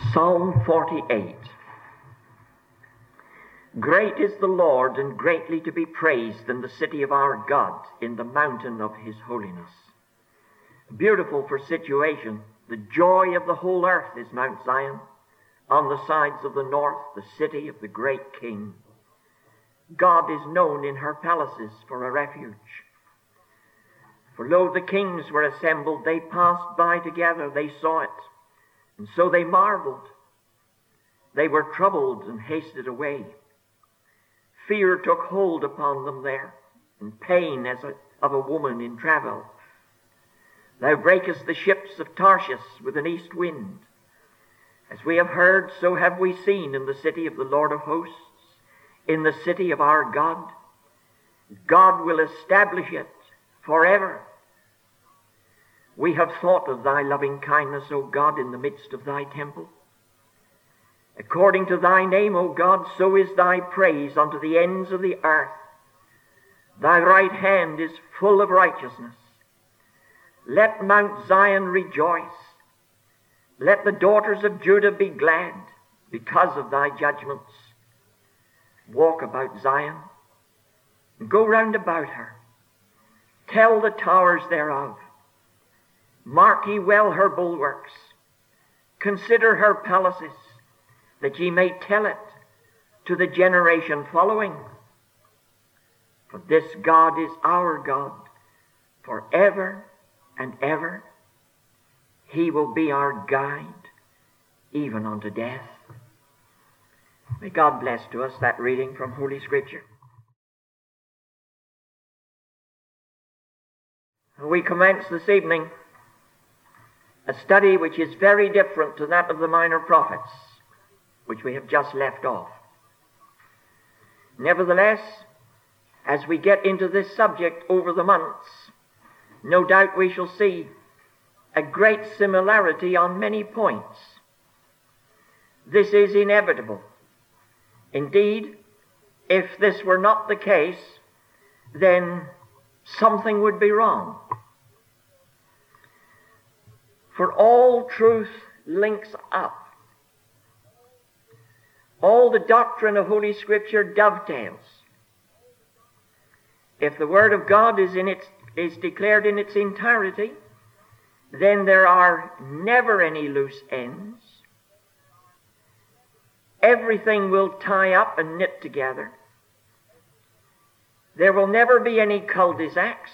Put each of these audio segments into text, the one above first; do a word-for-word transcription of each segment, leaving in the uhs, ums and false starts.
Psalm forty-eight. Great is the Lord, and greatly to be praised in the city of our God, in the mountain of his holiness. Beautiful for situation, the joy of the whole earth is Mount Zion, on the sides of the north, the city of the great King. God is known in her palaces for a refuge. For lo, the kings were assembled, they passed by together, they saw it, and so they marveled. They were troubled and hasted away. Fear took hold upon them there, and pain as a, of a woman in travail. Thou breakest the ships of Tarshish with an east wind. As we have heard, so have we seen in the city of the Lord of hosts, in the city of our God. God will establish it forever. We have thought of thy loving kindness, O God, in the midst of thy temple. According to thy name, O God, so is thy praise unto the ends of the earth. Thy right hand is full of righteousness. Let Mount Zion rejoice. Let the daughters of Judah be glad because of thy judgments. Walk about Zion, and go round about her. Tell the towers thereof. Mark ye well her bulwarks. Consider her palaces, that ye may tell it to the generation following. For this God is our God forever and ever. He will be our guide even unto death. May God bless to us that reading from Holy Scripture. We commence this evening a study which is very different to that of the minor prophets, which we have just left off. Nevertheless, as we get into this subject over the months, no doubt we shall see a great similarity on many points. This is inevitable. Indeed, if this were not the case, then something would be wrong. For all truth links up. All the doctrine of Holy Scripture dovetails. If the Word of God is in its, is declared in its entirety, then there are never any loose ends. Everything will tie up and knit together. There will never be any cul-de-sacs,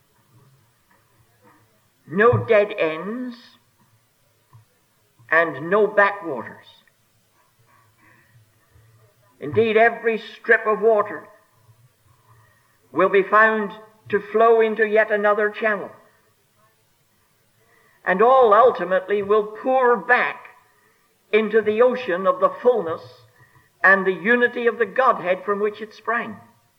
no dead ends, and no backwaters. Indeed, every strip of water will be found to flow into yet another channel, and all ultimately will pour back into the ocean of the fullness and the unity of the Godhead from which it sprang.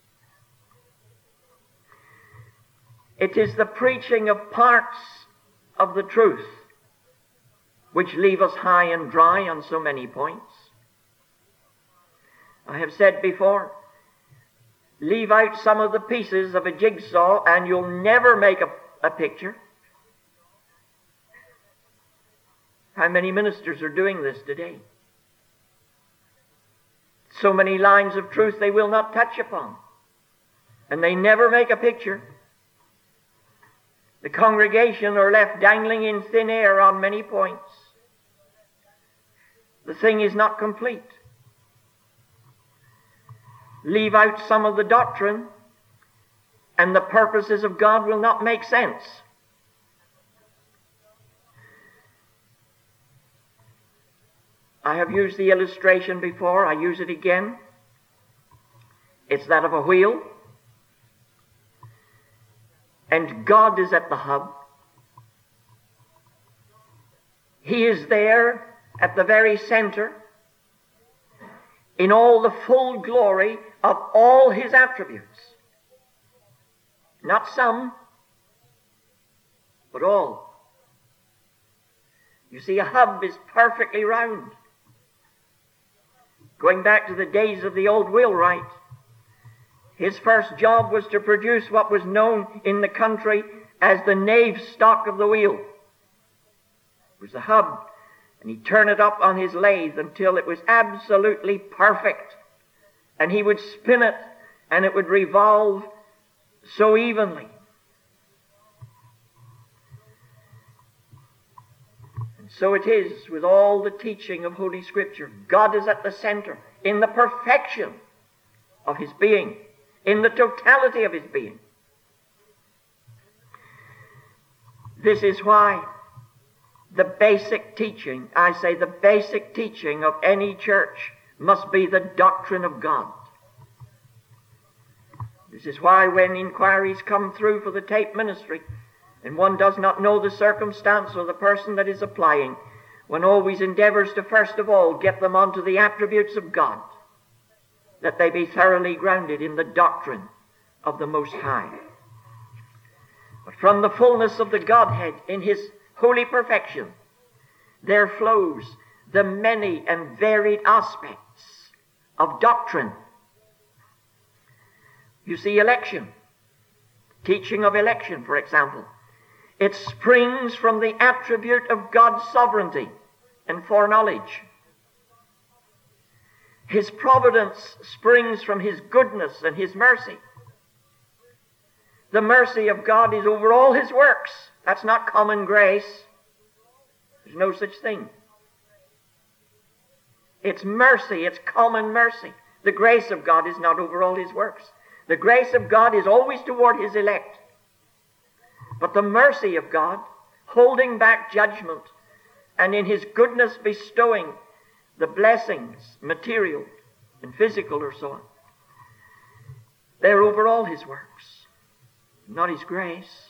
It is the preaching of parts of the truth which leave us high and dry on so many points. I have said before, leave out some of the pieces of a jigsaw and you'll never make a, a picture. How many ministers are doing this today? So many lines of truth they will not touch upon, and they never make a picture. The congregation are left dangling in thin air on many points. The thing is not complete. Leave out some of the doctrine, and the purposes of God will not make sense. I have used the illustration before. I use it again. It's that of a wheel. And God is at the hub. He is there at the very center in all the full glory of all his attributes. Not some, but all. You see, a hub is perfectly round. Going back to the days of the old wheelwright, his first job was to produce what was known in the country as the nave stock of the wheel. It was the hub and he'd turn it up on his lathe until it was absolutely perfect. And he would spin it, and it would revolve so evenly. And so it is with all the teaching of Holy Scripture. God is at the center, in the perfection of his being, in the totality of his being. This is why the basic teaching, I say the basic teaching of any church must be the doctrine of God. This is why when inquiries come through for the tape ministry and one does not know the circumstance or the person that is applying, one always endeavors to first of all get them onto the attributes of God, that they be thoroughly grounded in the doctrine of the Most High. But from the fullness of the Godhead in his holy perfection, there flows the many and varied aspects of doctrine. You see, election, teaching of election, for example, it springs from the attribute of God's sovereignty and foreknowledge. His providence springs from his goodness and his mercy. The mercy of God is over all his works. That's not common grace. There's no such thing. It's mercy. It's common mercy. The grace of God is not over all his works. The grace of God is always toward his elect. But the mercy of God, holding back judgment, and in his goodness bestowing the blessings, material and physical or so on, they're over all his works, not his grace.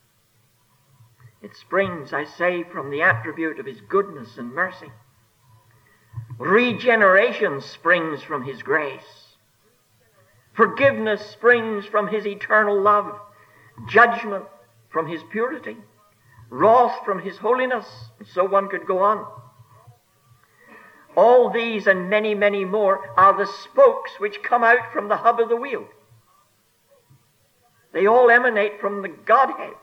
It springs, I say, from the attribute of his goodness and mercy. Regeneration springs from his grace. Forgiveness springs from his eternal love. Judgment from his purity. Wrath from his holiness. And so one could go on. All these and many, many more are the spokes which come out from the hub of the wheel. They all emanate from the Godhead.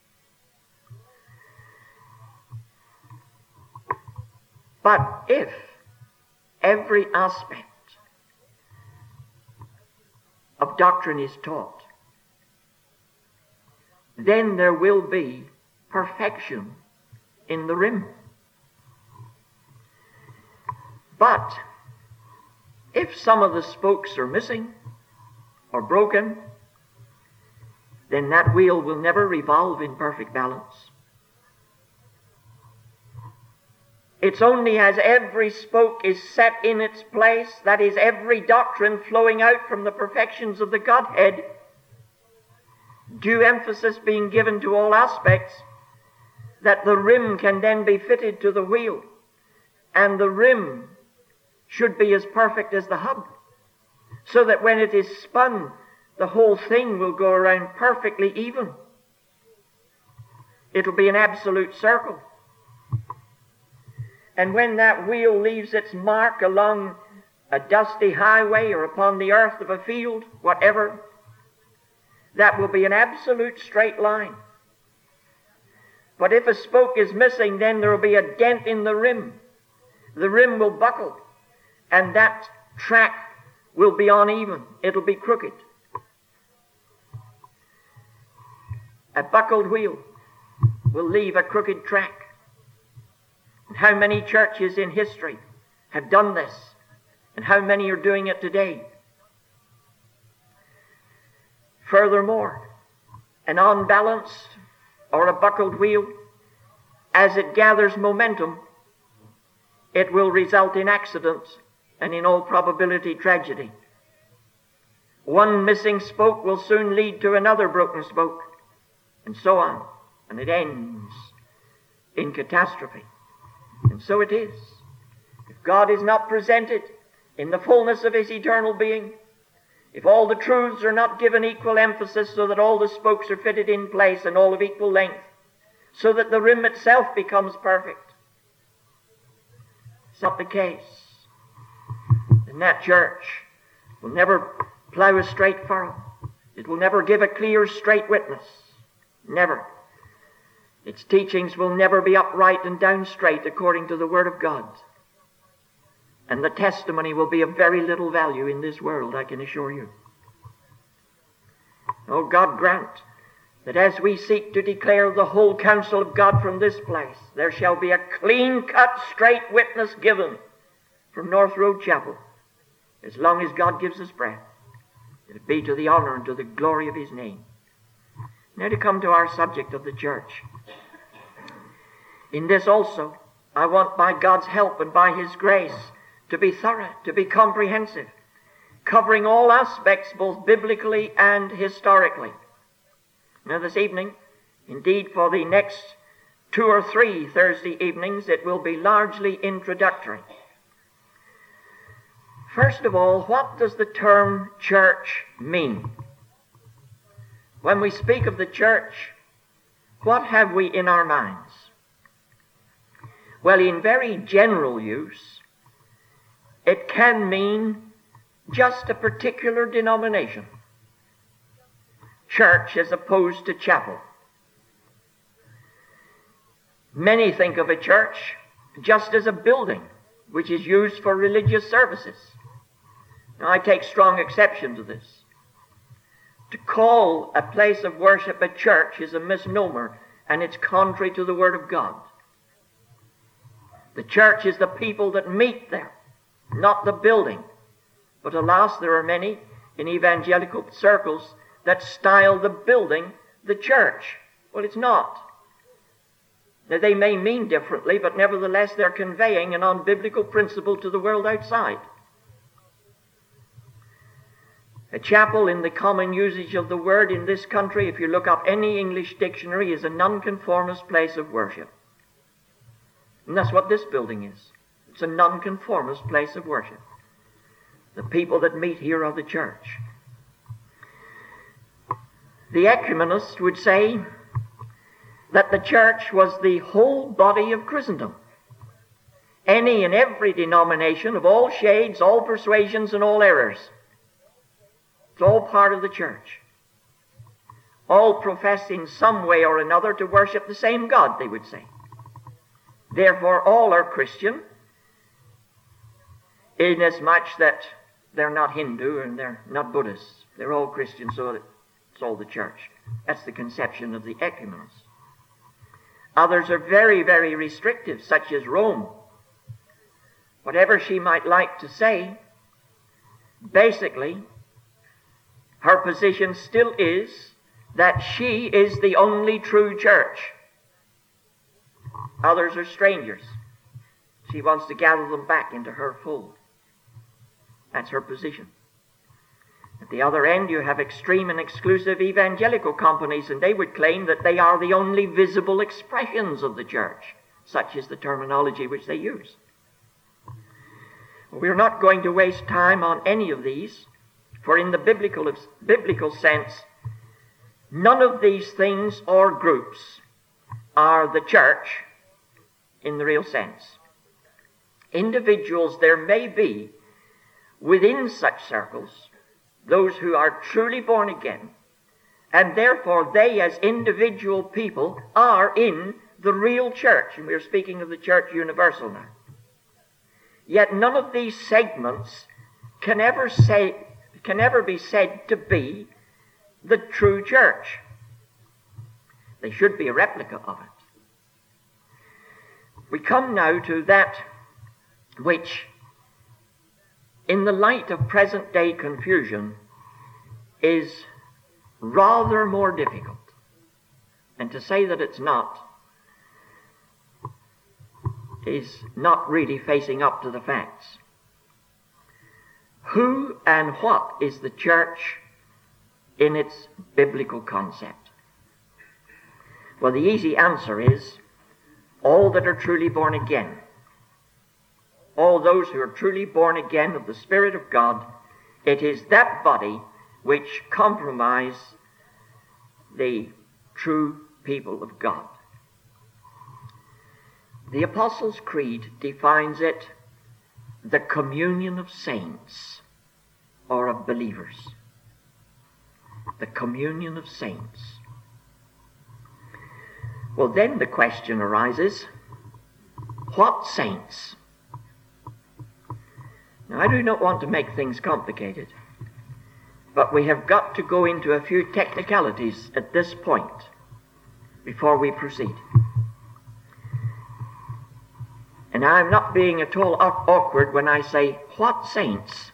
But if every aspect of doctrine is taught, then there will be perfection in the rim. But if some of the spokes are missing or broken, then that wheel will never revolve in perfect balance. It's only as every spoke is set in its place, that is, every doctrine flowing out from the perfections of the Godhead, due emphasis being given to all aspects, that the rim can then be fitted to the wheel, and the rim should be as perfect as the hub, so that when it is spun, the whole thing will go around perfectly even. It'll be an absolute circle. And when that wheel leaves its mark along a dusty highway or upon the earth of a field, whatever, that will be an absolute straight line. But if a spoke is missing, then there will be a dent in the rim. The rim will buckle, and that track will be uneven. It'll be crooked. A buckled wheel will leave a crooked track. And how many churches in history have done this, and how many are doing it today? Furthermore, an unbalanced or a buckled wheel, as it gathers momentum, it will result in accident and in all probability tragedy. One missing spoke will soon lead to another broken spoke, and so on, and it ends in catastrophe. And so it is. If God is not presented in the fullness of his eternal being, if all the truths are not given equal emphasis so that all the spokes are fitted in place and all of equal length, so that the rim itself becomes perfect, it's not the case. Then that church will never plow a straight furrow. It will never give a clear, straight witness. Never. Its teachings will never be upright and down straight according to the Word of God. And the testimony will be of very little value in this world, I can assure you. Oh, God grant that as we seek to declare the whole counsel of God from this place, there shall be a clean-cut, straight witness given from North Road Chapel, as long as God gives us breath. It be to the honor and to the glory of His name. Now to come to our subject of the church. In this also, I want by God's help and by His grace to be thorough, to be comprehensive, covering all aspects both biblically and historically. Now this evening, indeed for the next two or three Thursday evenings, it will be largely introductory. First of all, what does the term church mean? When we speak of the church, what have we in our minds? Well, in very general use, it can mean just a particular denomination. Church as opposed to chapel. Many think of a church just as a building which is used for religious services. Now, I take strong exception to this. To call a place of worship a church is a misnomer, and it's contrary to the Word of God. The church is the people that meet there, not the building. But alas, there are many in evangelical circles that style the building the church. Well, it's not. Now, they may mean differently, but nevertheless they're conveying an unbiblical principle to the world outside. A chapel, in the common usage of the word in this country, if you look up any English dictionary, is a nonconformist place of worship. And that's what this building is. It's a nonconformist place of worship. The people that meet here are the church. The ecumenist would say that the church was the whole body of Christendom. Any and every denomination of all shades, all persuasions, and all errors. It's all part of the church. All profess in some way or another to worship the same God, they would say. Therefore, all are Christian, inasmuch that they're not Hindu and they're not Buddhists. They're all Christian, so it's all the church. That's the conception of the ecumenists. Others are very, very restrictive, such as Rome. Whatever she might like to say, basically, her position still is that she is the only true church. Others are strangers. She wants to gather them back into her fold. That's her position. At the other end, you have extreme and exclusive evangelical companies, and they would claim that they are the only visible expressions of the church. Such is the terminology which they use. We're not going to waste time on any of these, for in the biblical, biblical sense, none of these things or groups are the church in the real sense. Individuals there may be within such circles, those who are truly born again, and therefore they as individual people are in the real church, and we're speaking of the church universal now. Yet none of these segments can ever say, can ever be said to be the true church. They should be a replica of it. We come now to that which, in the light of present-day confusion, is rather more difficult. And to say that it's not is not really facing up to the facts. Who and what is the church in its biblical concept? Well, the easy answer is all that are truly born again. All those who are truly born again of the Spirit of God. It is that body which comprise the true people of God. The Apostles' Creed defines it the communion of saints, or of believers. The communion of saints. Well, then the question arises, what saints? Now, I do not want to make things complicated, but we have got to go into a few technicalities at this point before we proceed. And I'm not being at all awkward when I say, what saints?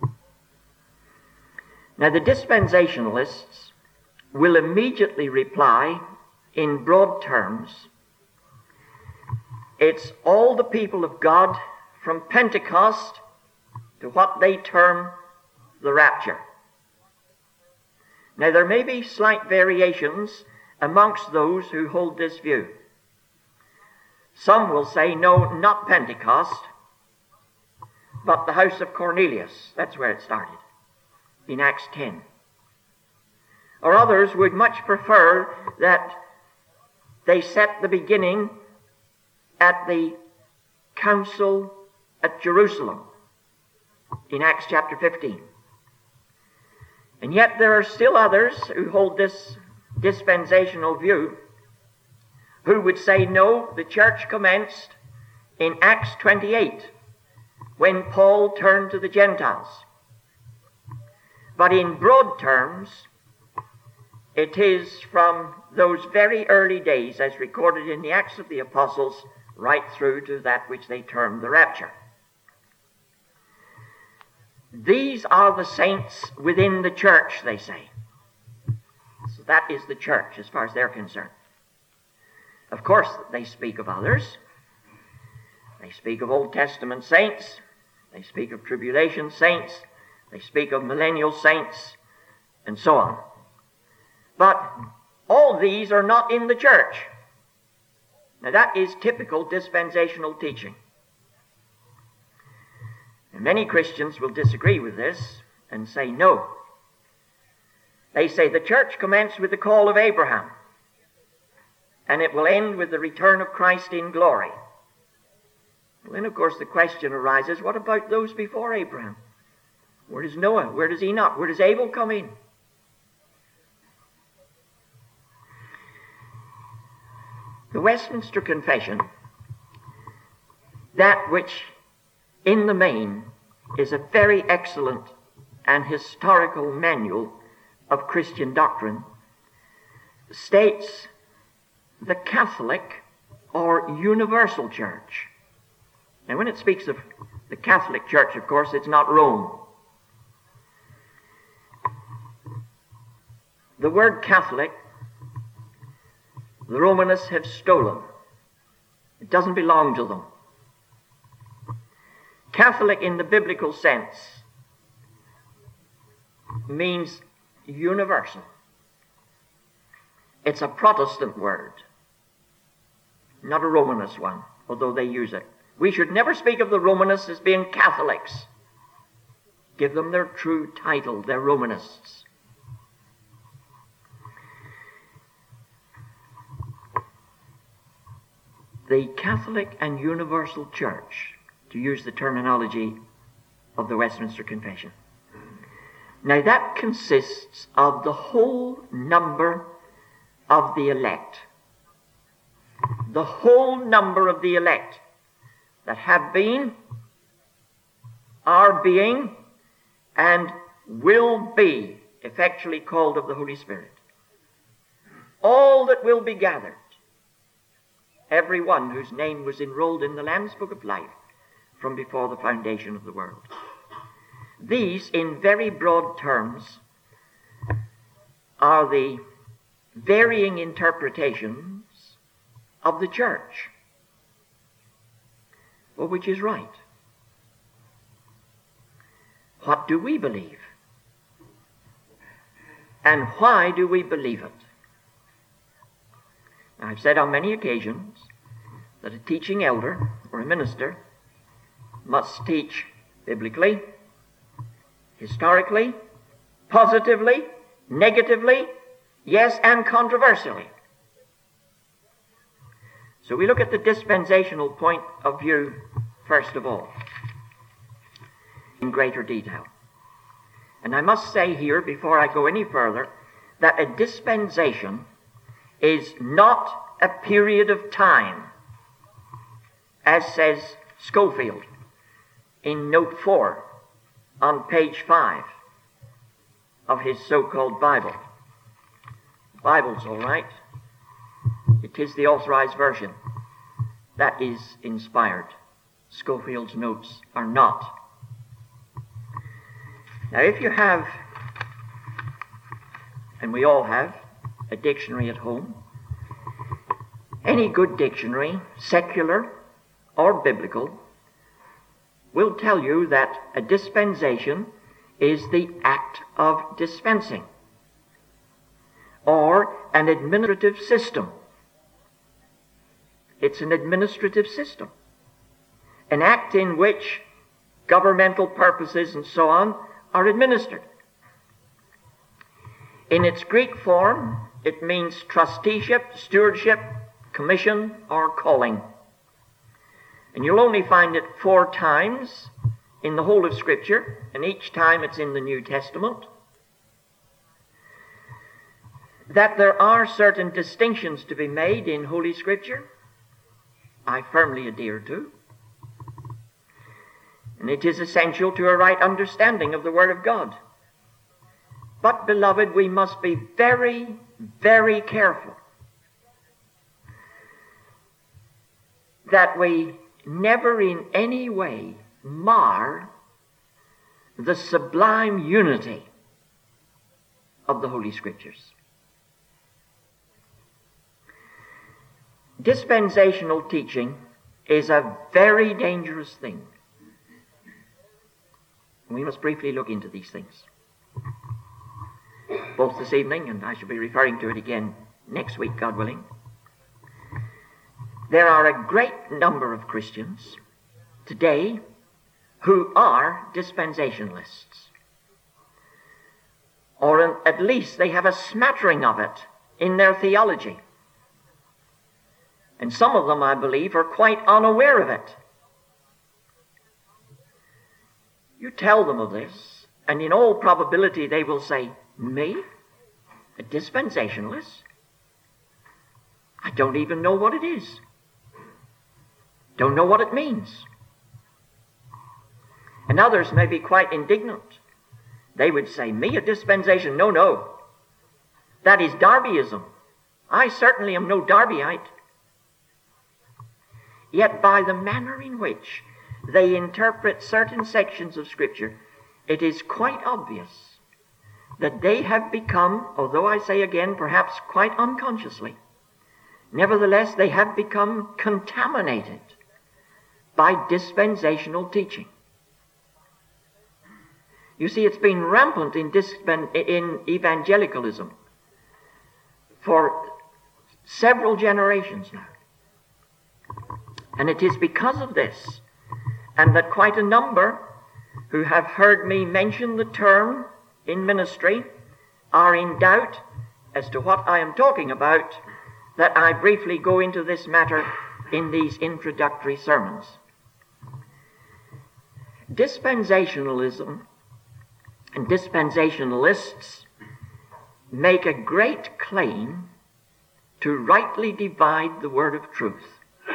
Now, the dispensationalists will immediately reply in broad terms, it's all the people of God from Pentecost to what they term the rapture. Now, there may be slight variations amongst those who hold this view. Some will say, no, not Pentecost, but the house of Cornelius. That's where it started, in Acts ten. Or others would much prefer that they set the beginning at the council at Jerusalem, in Acts chapter fifteen. And yet there are still others who hold this dispensational view, who would say, no, the church commenced in Acts twenty-eight, when Paul turned to the Gentiles. But in broad terms, it is from those very early days, as recorded in the Acts of the Apostles, right through to that which they term the rapture. These are the saints within the church, they say. So that is the church as far as they're concerned. Of course, they speak of others. They speak of Old Testament saints. They speak of tribulation saints. They speak of millennial saints, and so on. But all these are not in the church. Now that is typical dispensational teaching. And many Christians will disagree with this and say no. They say the church commenced with the call of Abraham, and it will end with the return of Christ in glory. Well, then, of course, the question arises, what about those before Abraham? Where does Noah, where does Enoch, where does Abel come in? The Westminster Confession, that which in the main is a very excellent and historical manual of Christian doctrine, states the Catholic or universal church. And when it speaks of the Catholic Church, of course, it's not Rome. The word Catholic, the Romanists have stolen. It doesn't belong to them. Catholic in the biblical sense means universal. It's a Protestant word, not a Romanist one, although they use it. We should never speak of the Romanists as being Catholics. Give them their true title. They're Romanists. The Catholic and Universal Church, to use the terminology of the Westminster Confession. Now that consists of the whole number of the elect. The whole number of the elect that have been, are being, and will be effectually called of the Holy Spirit. All that will be gathered. Every one whose name was enrolled in the Lamb's Book of Life from before the foundation of the world. These, in very broad terms, are the varying interpretations of the church. Well, which is right? What do we believe? And why do we believe it? I've said on many occasions that a teaching elder or a minister must teach biblically, historically, positively, negatively, yes, and controversially. So we look at the dispensational point of view first of all, in greater detail. And I must say here, before I go any further, that a dispensation is not a period of time, as says Schofield in note four on page five of his so-called Bible. Bible's all right. It is the authorized version that is inspired. Schofield's notes are not. Now, if you have, and we all have, a dictionary at home, any good dictionary, secular or biblical, will tell you that a dispensation is the act of dispensing, or an administrative system. It's an administrative system, an act in which governmental purposes and so on are administered. In its Greek form, it means trusteeship, stewardship, commission, or calling. And you'll only find it four times in the whole of Scripture, and each time it's in the New Testament. That there are certain distinctions to be made in Holy Scripture, I firmly adhere to. And it is essential to a right understanding of the Word of God. But, beloved, we must be very, very careful that we never in any way mar the sublime unity of the Holy Scriptures. Dispensational teaching is a very dangerous thing. We must briefly look into these things, both this evening, and I shall be referring to it again next week, God willing. There are a great number of Christians today who are dispensationalists, or at least they have a smattering of it in their theology. And some of them, I believe, are quite unaware of it. You tell them of this, and in all probability they will say, "Me? A dispensationalist? I don't even know what it is. Don't know what it means." And others may be quite indignant. They would say, "Me, a dispensation? No, no. That is Darbyism. I certainly am no Darbyite." Yet by the manner in which they interpret certain sections of Scripture, it is quite obvious that they have become, although I say again, perhaps quite unconsciously, nevertheless they have become contaminated by dispensational teaching. You see, it's been rampant in, dispen- in evangelicalism for several generations now. And it is because of this, and that quite a number who have heard me mention the term in ministry are in doubt as to what I am talking about, that I briefly go into this matter in these introductory sermons. Dispensationalism and dispensationalists make a great claim to rightly divide the word of truth.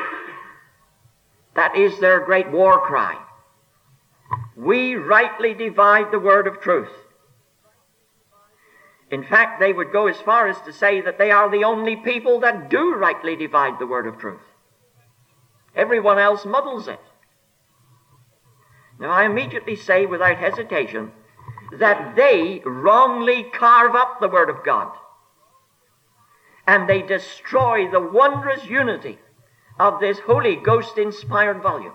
That is their great war cry. We rightly divide the word of truth. In fact, they would go as far as to say that they are the only people that do rightly divide the word of truth. Everyone else muddles it. Now, I immediately say without hesitation that they wrongly carve up the Word of God, and they destroy the wondrous unity of this Holy Ghost-inspired volume.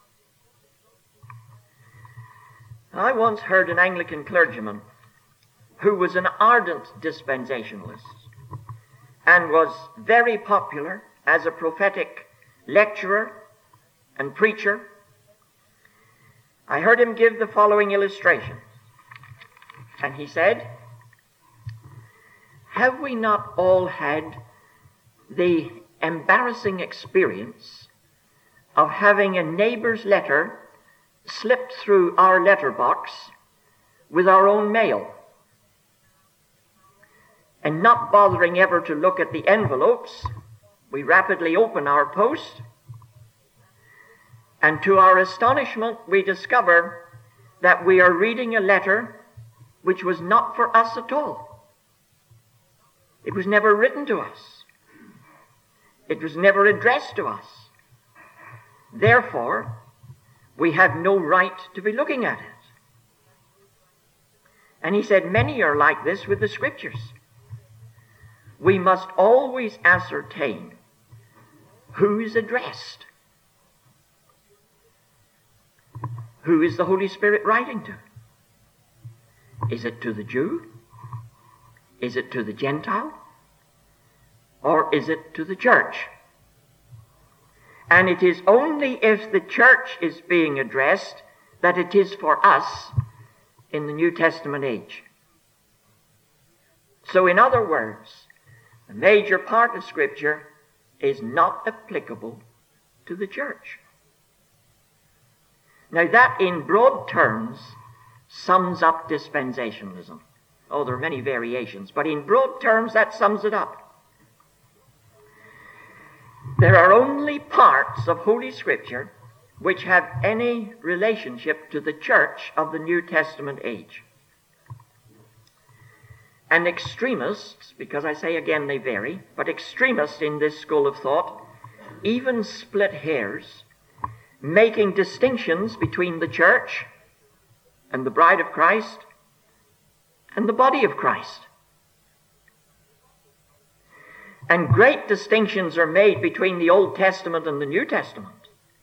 I once heard an Anglican clergyman who was an ardent dispensationalist and was very popular as a prophetic lecturer and preacher. I heard him give the following illustration. And he said, "Have we not all had the embarrassing experience of having a neighbor's letter slipped through our letterbox with our own mail, and not bothering ever to look at the envelopes, we rapidly open our post, and to our astonishment we discover that we are reading a letter which was not for us at all. It was never written to us. It was never addressed to us. Therefore, we have no right to be looking at it. And he said, many are like this with the Scriptures. We must always ascertain who is addressed. Who is the Holy Spirit writing to? Is it to the Jew? Is it to the Gentile? Or is it to the church? And it is only if the church is being addressed that it is for us in the New Testament age. So in other words, a major part of Scripture is not applicable to the church. Now that in broad terms sums up dispensationalism. Oh, there are many variations, but in broad terms that sums it up. There are only parts of Holy Scripture which have any relationship to the church of the New Testament age. And extremists, because I say again they vary, but extremists in this school of thought even split hairs, making distinctions between the church and the bride of Christ and the body of Christ. And great distinctions are made between the Old Testament and the New Testament.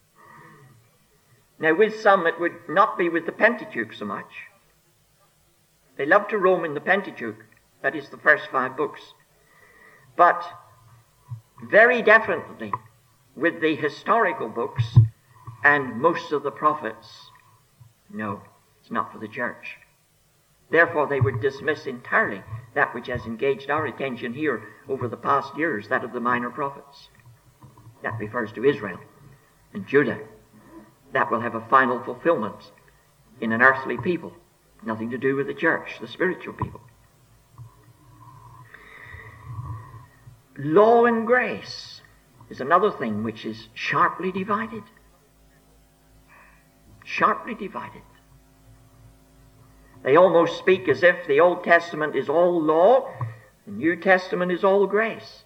Now, with some, it would not be with the Pentateuch so much. They love to roam in the Pentateuch, that is the first five books. But very definitely with the historical books and most of the prophets, no, it's not for the church. Therefore, they would dismiss entirely that which has engaged our attention here over the past years, that of the minor prophets. That refers to Israel and Judah. That will have a final fulfillment in an earthly people. Nothing to do with the church, the spiritual people. Law and grace is another thing which is sharply divided. Sharply divided. They almost speak as if the Old Testament is all law, the New Testament is all grace.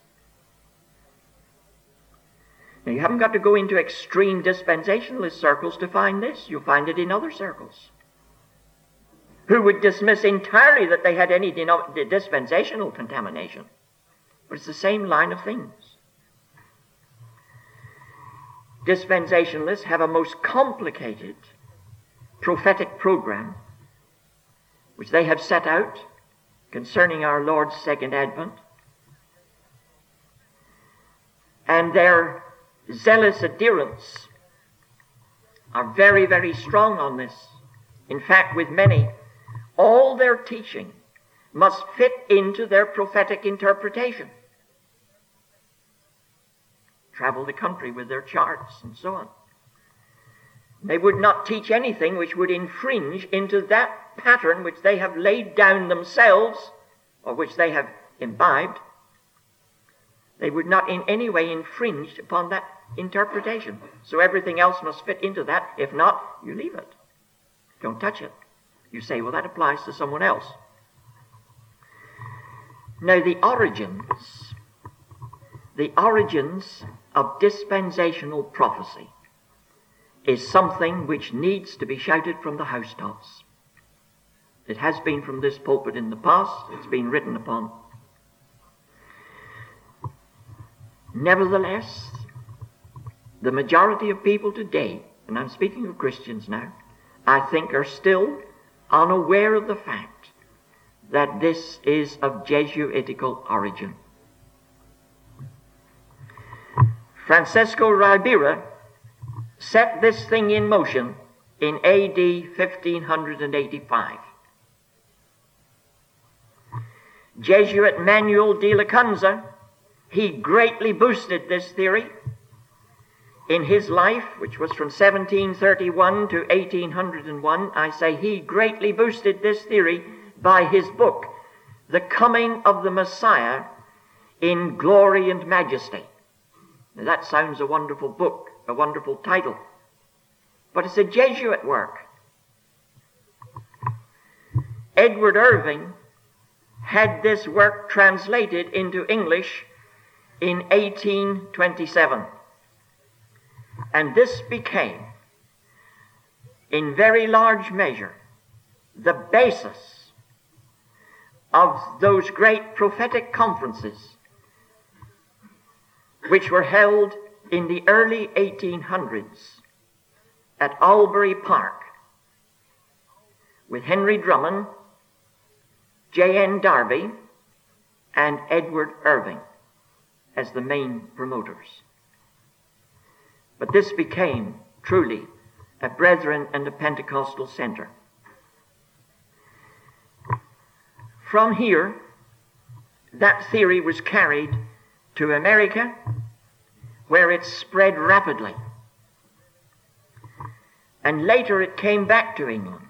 Now, you haven't got to go into extreme dispensationalist circles to find this. You'll find it in other circles, who would dismiss entirely that they had any dispensational contamination. But it's the same line of things. Dispensationalists have a most complicated prophetic program which they have set out concerning our Lord's second advent. And their zealous adherents are very, very strong on this. In fact, with many, all their teaching must fit into their prophetic interpretation. Travel the country with their charts and so on. They would not teach anything which would infringe into that pattern which they have laid down themselves, or which they have imbibed. They would not in any way infringe upon that interpretation. So everything else must fit into that. If not, you leave it. Don't touch it. You say, well, that applies to someone else. Now, the origins, the origins of dispensational prophecy is something which needs to be shouted from the housetops. It has been from this pulpit in the past. It's been written upon. Nevertheless, the majority of people today, and I'm speaking of Christians now, I think are still unaware of the fact that this is of Jesuitical origin. Francisco Ribera set this thing in motion in A D fifteen eighty-five. Jesuit Manuel de Lacunza, he greatly boosted this theory in his life, which was from seventeen thirty-one to eighteen oh one. I say he greatly boosted this theory by his book, The Coming of the Messiah in Glory and Majesty. Now, that sounds a wonderful book, a wonderful title. But it's a Jesuit work. Edward Irving had this work translated into English in eighteen twenty-seven. And this became, in very large measure, the basis of those great prophetic conferences which were held in the early eighteen hundreds at Albury Park with Henry Drummond, J N Darby, and Edward Irving as the main promoters. But this became truly a Brethren and a Pentecostal center. From here, that theory was carried to America, where it spread rapidly. And later it came back to England.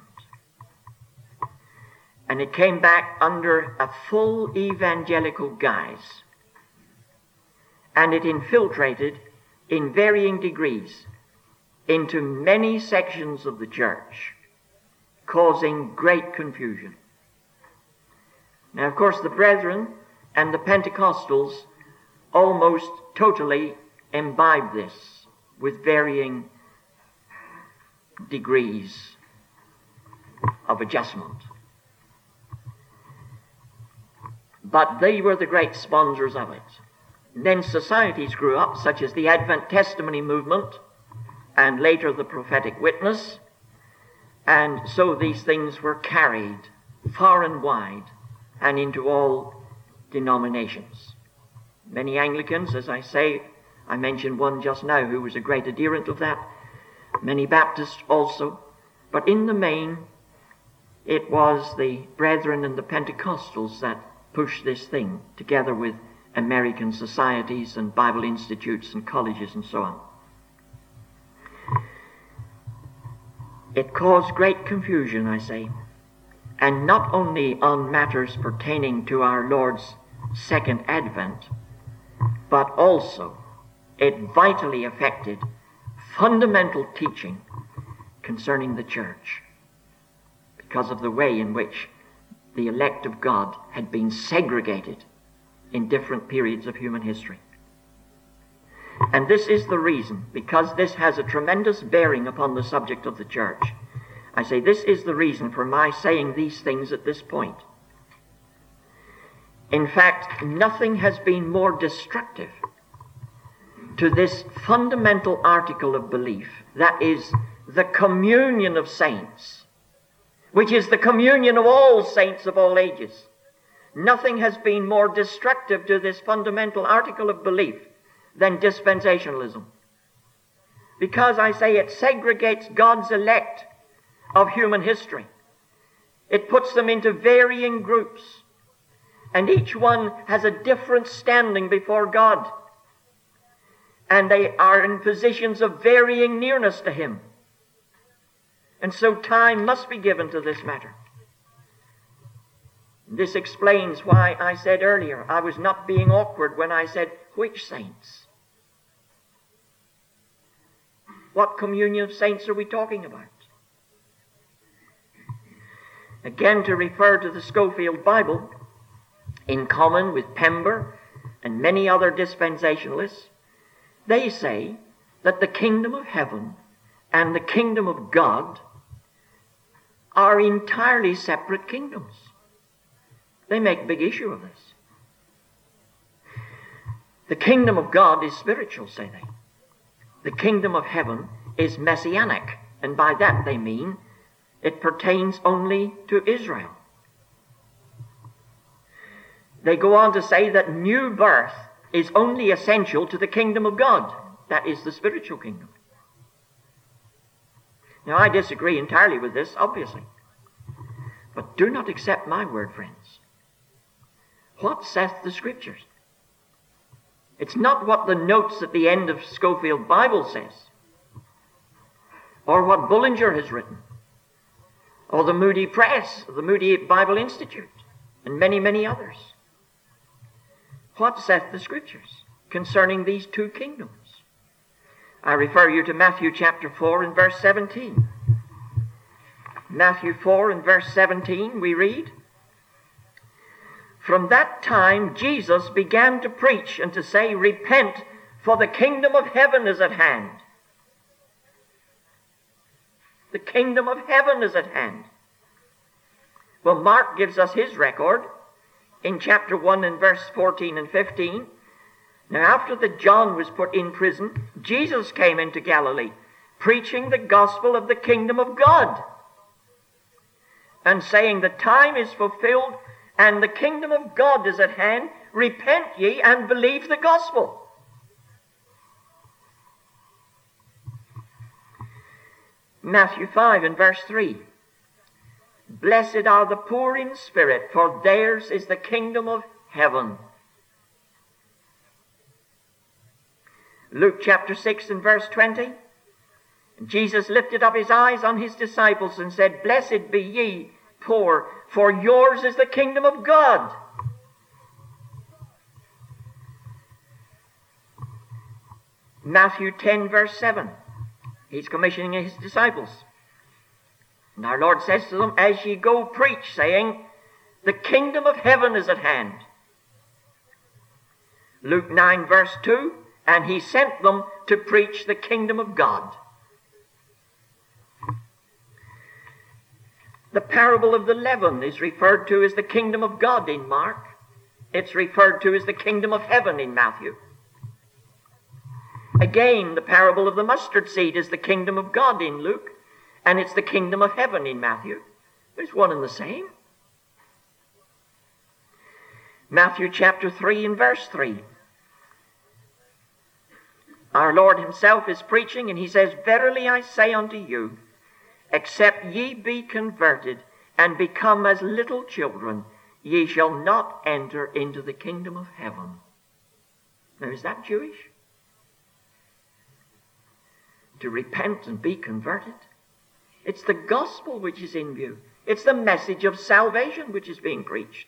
And it came back under a full evangelical guise. And it infiltrated in varying degrees into many sections of the church, causing great confusion. Now, of course, the Brethren and the Pentecostals almost totally imbibed this with varying degrees of adjustment. But they were the great sponsors of it. And then societies grew up, such as the Advent Testimony movement, and later the Prophetic Witness, and so these things were carried far and wide and into all denominations. Many Anglicans, as I say, I mentioned one just now who was a great adherent of that, many Baptists also, but in the main it was the Brethren and the Pentecostals that pushed this thing, together with American societies and Bible institutes and colleges and so on. It caused great confusion, I say, and not only on matters pertaining to our Lord's second advent, but also it vitally affected fundamental teaching concerning the church, because of the way in which the elect of God had been segregated in different periods of human history. And this is the reason, because this has a tremendous bearing upon the subject of the church. I say this is the reason for my saying these things at this point. In fact, nothing has been more destructive to this fundamental article of belief, that is, the communion of saints, which is the communion of all saints of all ages. Nothing has been more destructive to this fundamental article of belief than dispensationalism. Because, I say, it segregates God's elect of human history. It puts them into varying groups, and each one has a different standing before God. And they are in positions of varying nearness to Him. And so time must be given to this matter. This explains why I said earlier I was not being awkward when I said, which saints? What communion of saints are we talking about? Again, to refer to the Scofield Bible, in common with Pember and many other dispensationalists, they say that the kingdom of heaven and the kingdom of God are entirely separate kingdoms. They make big issue of this. The kingdom of God is spiritual, say they. The kingdom of heaven is messianic, and by that they mean it pertains only to Israel. They go on to say that new birth is only essential to the kingdom of God. That is the spiritual kingdom. Now, I disagree entirely with this, obviously. But do not accept my word, friends. What saith the Scriptures? It's not what the notes at the end of Scofield Bible says, or what Bullinger has written, or the Moody Press, or the Moody Bible Institute, and many, many others. What saith the Scriptures concerning these two kingdoms? I refer you to Matthew chapter four and verse seventeen. Matthew four and verse seventeen, we read, "From that time Jesus began to preach and to say, 'Repent, for the kingdom of heaven is at hand.'" The kingdom of heaven is at hand. Well, Mark gives us his record in chapter one and verse fourteen and fifteen. Now, after that John was put in prison, Jesus came into Galilee, preaching the gospel of the kingdom of God, and saying, "The time is fulfilled, and the kingdom of God is at hand. Repent ye and believe the gospel." Matthew five and verse three. "Blessed are the poor in spirit, for theirs is the kingdom of heaven." Luke chapter six and verse twenty. Jesus lifted up his eyes on his disciples and said, "Blessed be ye poor, for yours is the kingdom of God." Matthew ten verse seven. He's commissioning his disciples. And our Lord says to them, "As ye go, preach, saying, the kingdom of heaven is at hand." Luke nine verse two. "And he sent them to preach the kingdom of God." The parable of the leaven is referred to as the kingdom of God in Mark. It's referred to as the kingdom of heaven in Matthew. Again, the parable of the mustard seed is the kingdom of God in Luke, and it's the kingdom of heaven in Matthew. There's one and the same. Matthew chapter three and verse three. Our Lord himself is preaching, and he says, "Verily I say unto you, except ye be converted and become as little children, ye shall not enter into the kingdom of heaven." Now, is that Jewish? To repent and be converted? It's the gospel which is in view. It's the message of salvation which is being preached.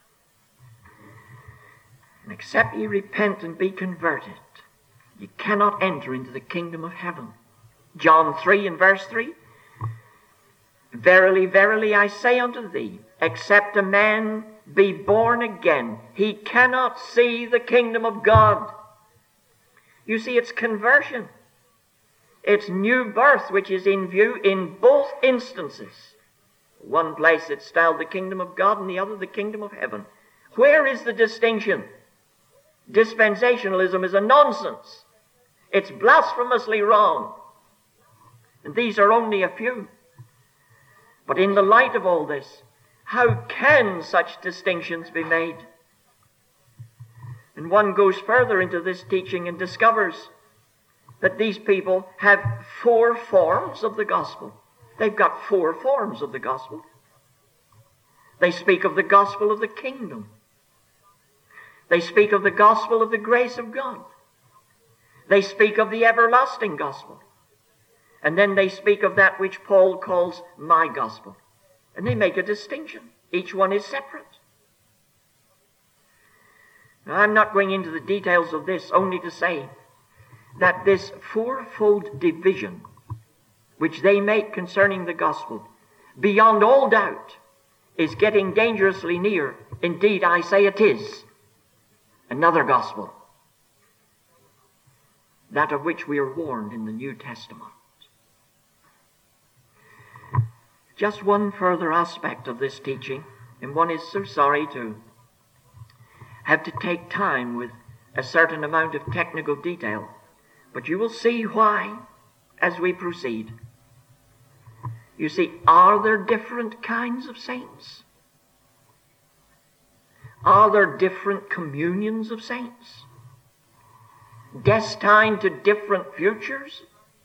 And except ye repent and be converted, you cannot enter into the kingdom of heaven. John three and verse three. "Verily, verily, I say unto thee, except a man be born again, he cannot see the kingdom of God." You see, it's conversion. It's new birth which is in view in both instances. One place it's styled the kingdom of God, and the other the kingdom of heaven. Where is the distinction? Dispensationalism is a nonsense. It's blasphemously wrong. And these are only a few. But in the light of all this, how can such distinctions be made? And one goes further into this teaching and discovers that these people have four forms of the gospel. They've got four forms of the gospel. They speak of the gospel of the kingdom. They speak of the gospel of the grace of God. They speak of the everlasting gospel. And then they speak of that which Paul calls my gospel. And they make a distinction. Each one is separate. Now, I'm not going into the details of this, only to say that this fourfold division which they make concerning the gospel, beyond all doubt, is getting dangerously near. Indeed, I say it is another gospel, that of which we are warned in the New Testament. Just one further aspect of this teaching, and one is so sorry to have to take time with a certain amount of technical detail, but you will see why as we proceed. You see, are there different kinds of saints? Are there different communions of saints, destined to different futures,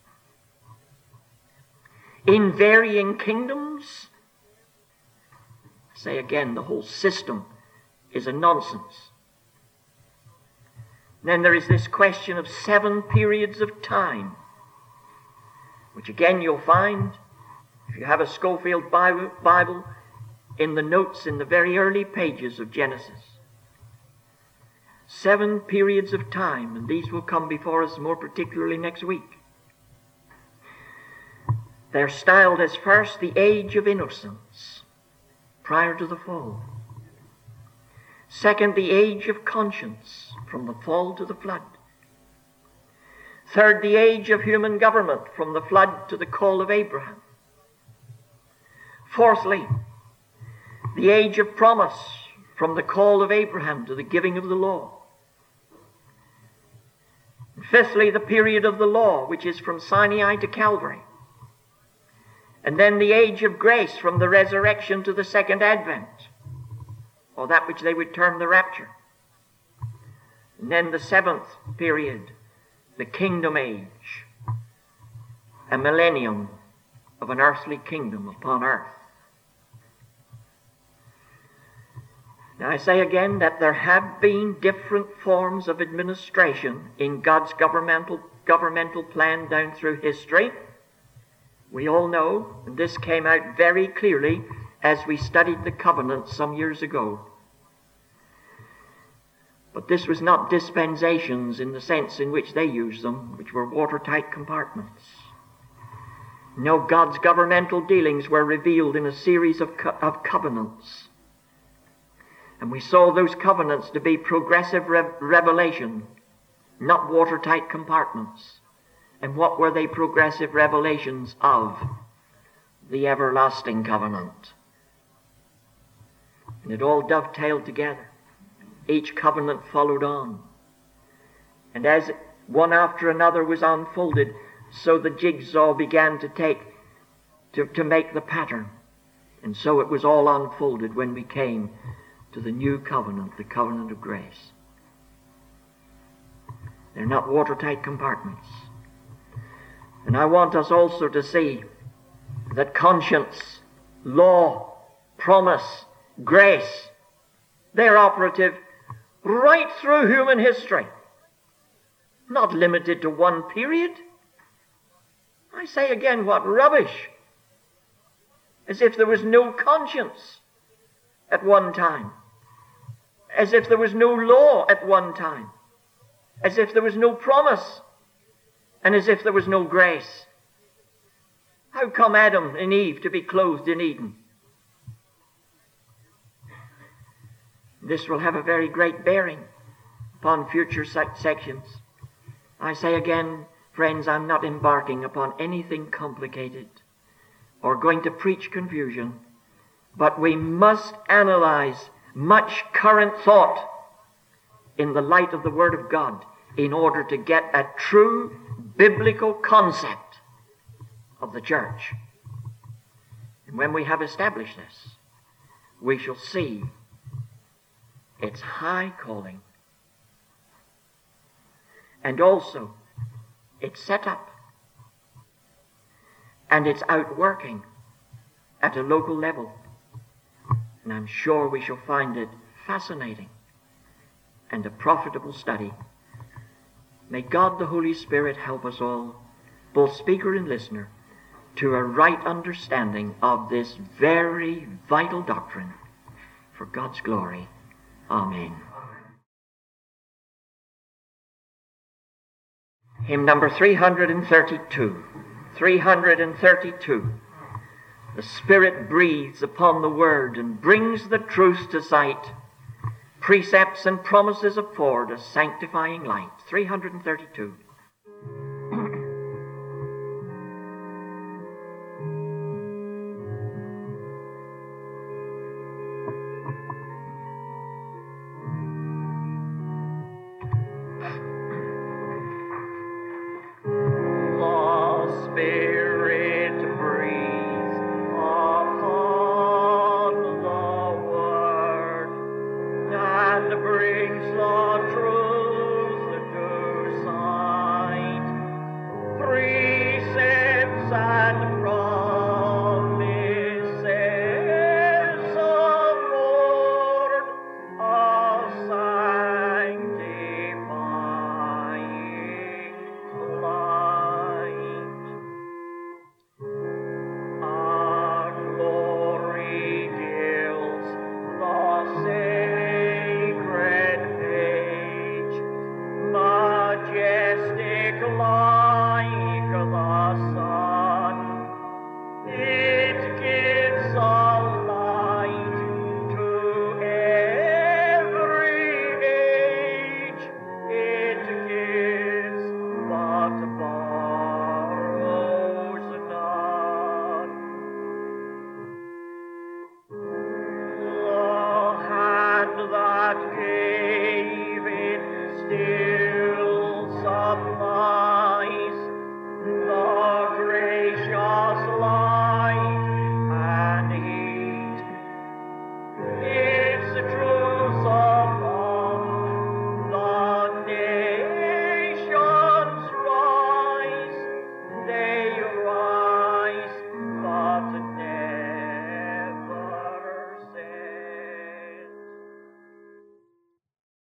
in varying kingdoms? I say again, the whole system is a nonsense. Then there is this question of seven periods of time, which again you'll find, if you have a Schofield Bible, Bible, in the notes in the very early pages of Genesis. Seven periods of time, and these will come before us more particularly next week. They're styled as first the age of innocence, prior to the fall. Second, the age of conscience, from the fall to the flood. Third, the age of human government, from the flood to the call of Abraham. Fourthly, the age of promise, from the call of Abraham to the giving of the law. And fifthly, the period of the law, which is from Sinai to Calvary. And then the age of grace, from the resurrection to the second advent, or that which they would term the rapture. And then the seventh period, the kingdom age, a millennium of an earthly kingdom upon earth. Now I say again that there have been different forms of administration in God's governmental, governmental plan down through history. We all know, and this came out very clearly as we studied the covenants some years ago. But this was not dispensations in the sense in which they used them, which were watertight compartments. No, God's governmental dealings were revealed in a series of, co- of covenants. And we saw those covenants to be progressive re- revelation, not watertight compartments. And what were they progressive revelations of? The everlasting covenant. And it all dovetailed together. Each covenant followed on. And as one after another was unfolded, so the jigsaw began to take, to, to make the pattern. And so it was all unfolded when we came to the new covenant, the covenant of grace. They're not watertight compartments. And I want us also to see that conscience, law, promise, grace, they're operative right through human history, not limited to one period. I say again, what rubbish! As if there was no conscience at one time, as if there was no law at one time, as if there was no promise, and as if there was no grace. How come Adam and Eve to be clothed in Eden? This will have a very great bearing upon future sections. I say again, friends, I'm not embarking upon anything complicated or going to preach confusion, but we must analyze much current thought in the light of the Word of God in order to get a true biblical concept of the church. And when we have established this, we shall see its high calling and also its setup and its outworking at a local level. And I'm sure we shall find it fascinating and a profitable study. May God the Holy Spirit help us all, both speaker and listener, to a right understanding of this very vital doctrine for God's glory. Amen. Hymn number three thirty-two. three thirty-two. The Spirit breathes upon the Word and brings the truth to sight. Precepts and promises afford a sanctifying light. three thirty-two.